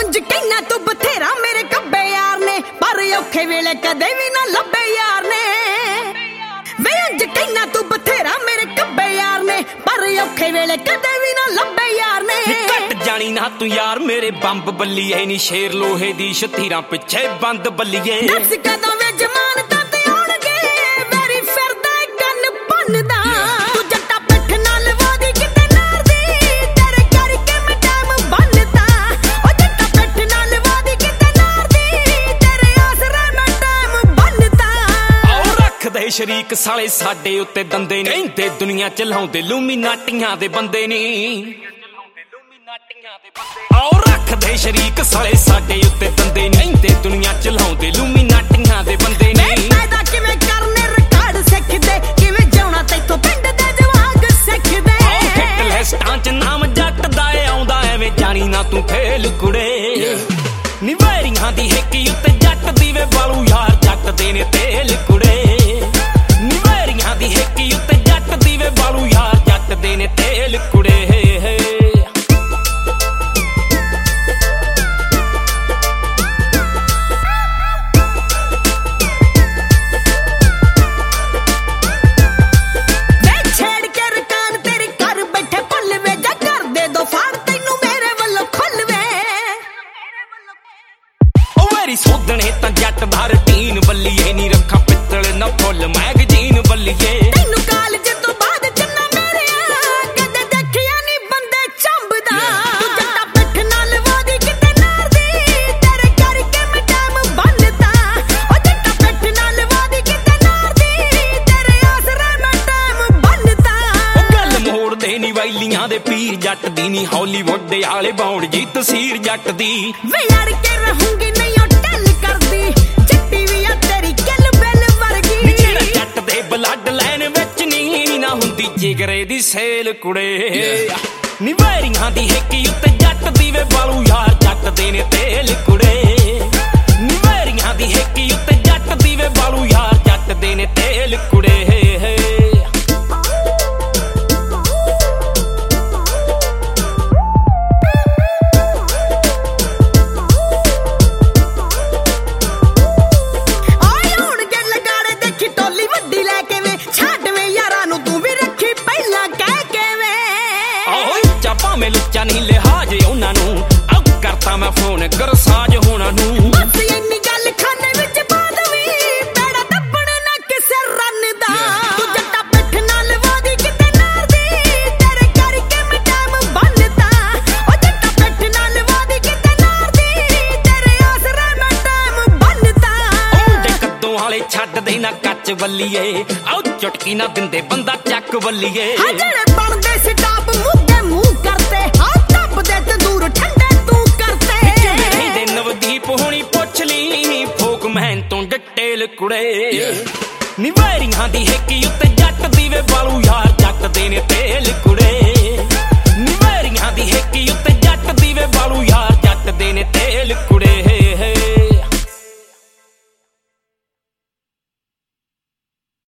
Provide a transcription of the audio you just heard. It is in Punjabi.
ਉਂਝ ਕਹਿਣਾ ਤੂੰ ਬਥੇਰਾ ਮੇਰੇ ਕੱਬੇ ਯਾਰ ਨੇ, ਪਰ ਔਖੇ ਵੇਲੇ ਕਦੇ ਵੀ ਨਾ ਲੱਭੇ ਯਾਰ ਨੇ। ਵੇ ਉਂਝ ਕਹਿਣਾ ਤੂੰ ਬਥੇਰਾ ਮੇਰੇ ਕੱਬੇ ਯਾਰ ਨੇ, ਪਰ ਔਖੇ ਵੇਲੇ ਕਦੇ ਵੀ ਨਾ ਲੱਭੇ ਯਾਰ ਨੇ। ਕੱਟ ਜਾਣੀ ਨਾ ਤੂੰ ਯਾਰ ਮੇਰੇ ਬੰਬ ਬੱਲੀਏ ਨੀ, ਸ਼ੇਰ ਲੋਹੇ ਦੀ ਸ਼ਤੀਰਾਂ ਪਿੱਛੇ ਬੰਦ ਬੱਲੀਏ। ਦੱਸ ਕਦੋਂ ਵੇ ਜ਼ਮਾਨਤਾਂ ਤੇ ਆਉਣਗੇ, ਮੇਰੀ ਫਿਰਦਾ ਕੰਨ ਭੰਨਦਾ। ਤੂੰ ਜੱਟਾ ਪਿੱਠ ਨਾਲ ਵਾਦੀ ਕਿਤੇ ਨਾਰਦੀ, ਤੇਰੇ ਕਰਕੇ ਮੈਂ ਟਾਈਮ ਬੰਨਦਾ। ਉਹ ਜੱਟਾ ਪਿੱਠ ਨਾਲ ਵਾਦੀ ਕਿਤੇ ਨਾਰਦੀ, ਤੇਰੇ ਆਸਰੇ ਮੈਂ ਟਾਈਮ ਬੰਨਦਾ। ਆਓ ਰੱਖਦੇ ਸ਼ਰੀਕ ਸਾਲੇ ਸਾਡੇ ਉੱਤੇ ਦੰਦੇ ਨੇ, ਕਹਿੰਦੇ ਦੁਨੀਆ ਚਲਾਉਂਦੇ ਲੂਮੀਨਾਟੀਆਂ ਦੇ ਬੰਦੇ ਨੀ। ਆਓ ਰੱਖਦੇ ਸ਼ਰੀਕ ਸਾਲੇ ਸਾਡੇ ਉੱਤੇ ਦੰਦੇ ਨੀ, ਕਹਿੰਦੇ ਦੁਨੀਆ ਚਲਾਉਂਦੇ ਲੂਮੀਨਾਟੀਆਂ ਦੇ ਬੰਦੇ ਨੀ। ਪੈਦਾ ਕਿਵੇਂ ਕਰਨੇ ਰਿਕਾਰਡ ਸਿੱਖਦੇ, ਕਿਵੇਂ ਜਿਉਣਾ ਤੈਥੋਂ ਪਿੰਡ ਦੇ ਜਵਾਗ ਸਿੱਖਦੇ। ਹਿੱਟ ਲਿਸਟਾਂ 'ਚ ਨਾਮ ਜੱਟ ਦਾ ਆਉਂਦਾ, ਐਵੇਂ ਜਾਣੀ ਨਾ ਤੂੰ ਫੇਲ ਕੁੜੇ। ਨੀ ਵੈਰੀਆਂ ਦੀ ਹਿੱਕੀ ਉੱਤੇ ਜੱਟ ਦੀ ਵੇ ਬਾਲੂ ਯਾਰ, ਜੱਟ ਦੇ ਨੇ ਤੇਲ ਕੁੜੇ। ਨੀ ਵੈਰੀਆਂ ਦੀ ਹਿੱਕੀ ਉੱਤੇ ਜੱਟ ਦੀ ਵੇ ਬਾਲੂ ਯਾਰ, ਜੱਟ ਦੇ ਨੇ ਤੇਲ ਕੁੜੇ। ਸੋਧਣੇ ਤਾਂ ਜੱਟ ਦਾ ਰਟੀਨ ਬੱਲੀਏ ਨੀ, ਰੱਖਾਂ ਪਿੱਤਲ ਨਾ ਫੁੱਲ ਮੈਗਜ਼ੀਨ ਬੱਲੀਏ। ਤੈਨੂੰ ਕਾਲਜ ਤੋਂ ਬਾਅਦ ਚੰਨਾ ਮੇਰਿਆ, ਕਦੇ ਦੇਖਿਆ ਨੀ ਬੰਦੇ ਚੰਬਦਾ। ਤੂੰ ਜੱਟਾ ਪਿੱਠ ਨਾਲ ਵਾਦੀ ਕਿਤੇ ਨਾਰਦੀ, ਤੇਰੇ ਕਰਕੇ ਮੈਂ ਟਾਈਮ ਬੰਨਦਾ। ਉਹ ਜੱਟਾ ਪਿੱਠ ਨਾਲ ਵਾਦੀ ਕਿਤੇ ਨਾਰਦੀ, ਤੇਰੇ ਆਸਰੇ ਮੈਂ ਟਾਈਮ ਬੰਨਦਾ। ਉਹ ਗੱਲ ਮੋੜਦੇ ਨੀ ਵੈਲੀਆਂ ਦੇ ਪੀਰ ਜੱਟ ਦੀ ਨੀ, ਹਾਲੀਵੁੱਡ ਵਾਲੇ ਬਾਉਣ ਜੀ ਤਸੀਰ ਜੱਟ ਦੀ। ਵੇ ਲੜ ਕੇ ਰਹੂੰਗੀ ਨਹੀਂ ਕਰਦੀ, ਜੱਟੀ ਵੀ ਆ ਤੇਰੀ ਕਿਲ ਬਿਲ ਵਰਗੀ। ਜਿਹੜਾ ਜੱਟ ਦੇ ਬਲੱਡ ਲਾਈਨ ਵਿੱਚ ਨੀ ਨਾ ਹੁੰਦੀ ਜਿਗਰੇ ਦੀ ਸੇਲ ਕੁੜੇ। ਨੀ ਵੈਰੀਆਂ ਦੀ ਹਿੱਕੀ ਉੱਤੇ ਜੱਟ ਦੀ ਵੇ ਬਾਲੂ ਯਾਰ, ਜੱਟ ਦੇ ਨੇ ਤੇਲ ਕੁੜੇ। ਨੀ ਵੈਰੀਆਂ ਦੀ ਹਿੱਕੀ ਉੱਤੇ ਜੱਟ ਦੀ ਵੇ ਬਾਲੂ ਯਾਰ, ਜੱਟ ਦੇ ਨੇ ਤੇਲ ਕੁੜੇ। ਭਾਵੇਂ ਲੁੱਚਾ ਨਹੀਂ ਲਿਹਾਜ ਉਹਨਾਂ ਨੂੰ, ਆਉ ਕਰਤਾ ਮੈਂ ਫੋਨ ਗਰਸਾਜ ਹੋਣਾ ਨੂੰ। ਬਸ ਇੰਨੀ ਗੱਲ ਖਾਨੇ ਵਿੱਚ ਪਾ ਦਵੀਂ, ਬੇੜਾ ਦੱਬਣ ਨਾ ਕਿਸੇ ਰੰਨ ਦਾ। ਤੂੰ ਜੱਟਾ ਪਿੱਠ ਨਾਲ ਵਾਦੀ ਕਿਤੇ ਨਾਰਦੀ, ਤੇਰੇ ਕਰਕੇ ਮੈਂ ਟਾਈਮ ਬੰਨਦਾ। ਉਹ ਜੱਟਾ ਪਿੱਠ ਨਾਲ ਵਾਦੀ ਕਿਤੇ ਨਾਰਦੀ, ਤੇਰੇ ਆਸਰੇ ਮੈਂ ਟਾਈਮ ਬੰਨਦਾ। ਮੁੰਡੇ ਕੱਦੋਂ ਵਾਲੇ ਛੱਡਦੇ ਨਾ ਕੱਚ ਵੱਲੀਏ, ਆਉ ਚੁਟਕੀ ਨਾ ਦਿੰਦੇ ਬੰਦਾ ਚੱਕ ਵੱਲੀਏ। ਜਿਹੜੇ ਬਣਦੇ ਸਟਾਪ ਮੁੱਦੇ ਮੂੰਹ ਕਰਦੇ, ਹਾਂ ਧੱਬਦੇ ਤੰਦੂਰ ਠੰਡੇ ਤੂੰ ਕਰਦੇ। ਦੇ ਨਵਦੀਪ ਹੋਣੀ ਪੁੱਛ ਲਈ, ਫੋਕ ਮਹਿਨ ਤੋਂ ਡਟੇਲ ਕੁੜੇ। ਨੀ ਵੈਰੀਆਂ ਦੀ ਹਿੱਕੀ ਉੱਤੇ ਜੱਟ ਦੀ ਵੇ ਬਾਲੂ ਯਾਰ, ਜੱਟ ਦੇ ਨੇ ਤੇਲ ਕੁੜੇ। ਨੀ ਵੈਰੀਆਂ ਦੀ ਹਿੱਕੀ ਉੱਤੇ ਜੱਟ ਦੀ ਵੇ ਬਾਲੂ ਯਾਰ, ਜੱਟ ਦੇ ਨੇ ਤੇਲ।